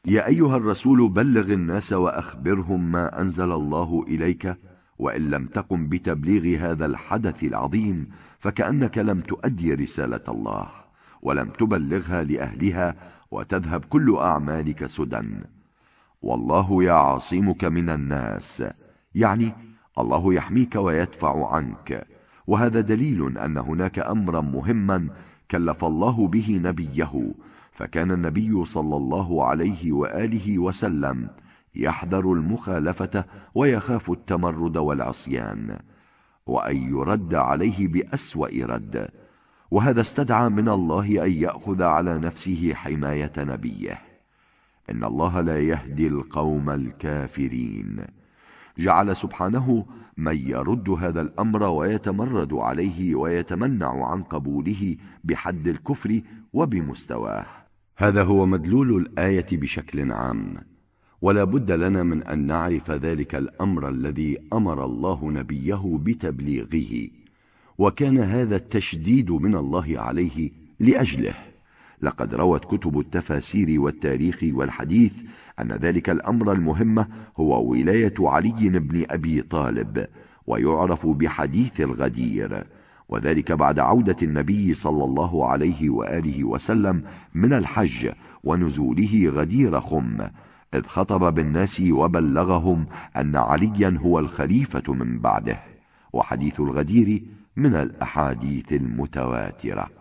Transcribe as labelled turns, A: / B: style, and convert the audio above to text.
A: يا أيها الرسول بلغ الناس وأخبرهم ما أنزل الله إليك، وإن لم تقم بتبليغ هذا الحدث العظيم فكأنك لم تؤدي رسالة الله ولم تبلغها لأهلها، وتذهب كل أعمالك سدى. والله يعصمك من الناس، يعني الله يحميك ويدفع عنك. وهذا دليل أن هناك أمرا مهما كلف الله به نبيه، فكان النبي صلى الله عليه وآله وسلم يحذر المخالفة ويخاف التمرد والعصيان، وأن يرد عليه بأسوأ رد. وهذا استدعى من الله أن يأخذ على نفسه حماية نبيه. إن الله لا يهدي القوم الكافرين. جعل سبحانه من يرد هذا الأمر ويتمرد عليه ويتمنع عن قبوله بحد الكفر وبمستواه. هذا هو مدلول الآية بشكل عام، ولا بد لنا من أن نعرف ذلك الأمر الذي أمر الله نبيه بتبليغه، وكان هذا التشديد من الله عليه لأجله. لقد روت كتب التفاسير والتاريخ والحديث أن ذلك الأمر المهم هو ولاية علي بن أبي طالب، ويعرف بحديث الغدير، وذلك بعد عودة النبي صلى الله عليه وآله وسلم من الحج ونزوله غدير خم، إذ خطب بالناس وبلغهم أن عليا هو الخليفة من بعده. وحديث الغدير من الأحاديث المتواترة.